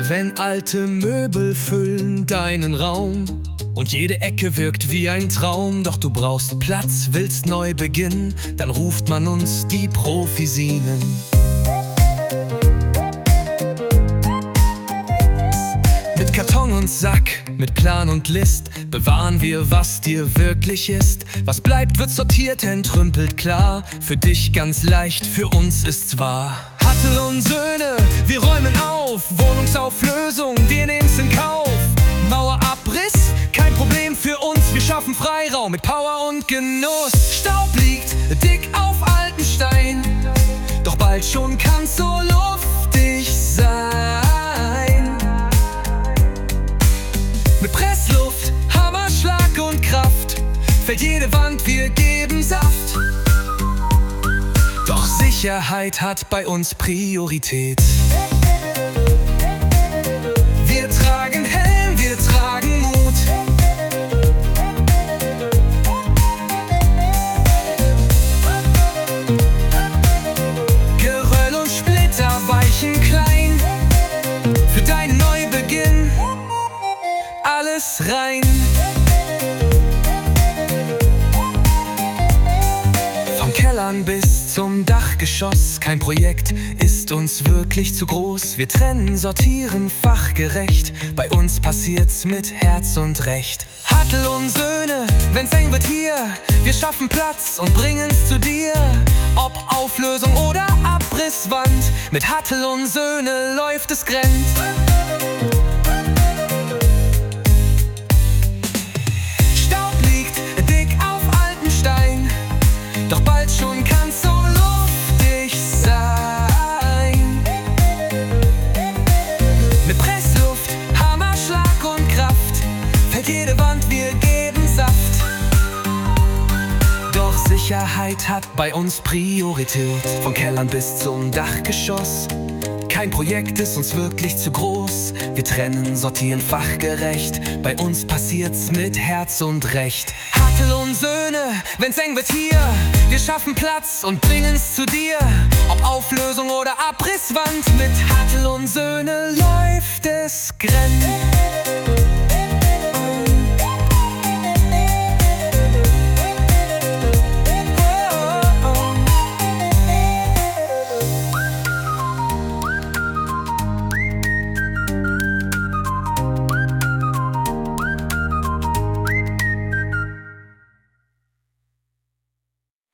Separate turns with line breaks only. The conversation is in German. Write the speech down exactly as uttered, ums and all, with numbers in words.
Wenn alte Möbel füllen deinen Raum und jede Ecke wirkt wie ein Traum, doch du brauchst Platz, willst neu beginnen, dann ruft man uns die Profisinen. Mit Karton und Sack, mit Plan und List bewahren wir, was dir wirklich ist. Was bleibt, wird sortiert, entrümpelt klar. Für dich ganz leicht, für uns ist's wahr. Hattel und Söhne, wir räumen auf. Wohnungsauflösung, wir nehmen's in Kauf. Mauerabriss, kein Problem für uns. Wir schaffen Freiraum mit Power und Genuss. Staub liegt dick auf alten Stein, doch bald schon kann's so luftig sein. Mit Pressluft, Hammer, Schlag und Kraft fällt jede Wand, wir geben Saft. Doch Sicherheit hat bei uns Priorität. Wir tragen Helm, wir tragen Mut. Geröll und Splitter weichen klein. Für deinen Neubeginn alles rein. Vom Kellern bis zum Dachgeschoss, kein Projekt ist uns wirklich zu groß. Wir trennen, sortieren fachgerecht, bei uns passiert's mit Herz und Recht. Hattel und Söhne, wenn's eng wird hier, wir schaffen Platz und bringen's zu dir. Ob Auflösung oder Abrisswand, mit Hattel und Söhne läuft es Grenz. Doch bald schon kann's so luftig sein. Mit Pressluft, Hammer, Schlag und Kraft fällt jede Wand, wir geben Saft. Doch Sicherheit hat bei uns Priorität. Von Kellern bis zum Dachgeschoss, kein Projekt ist uns wirklich zu groß. Wir trennen, sortieren fachgerecht, bei uns passiert's mit Herz und Recht. Hattel und Söhne, wenn's eng wird hier, wir schaffen Platz und bringen's zu dir. Ob Auflösung oder Abrisswand, mit Hattel und Söhne läuft es Grenz.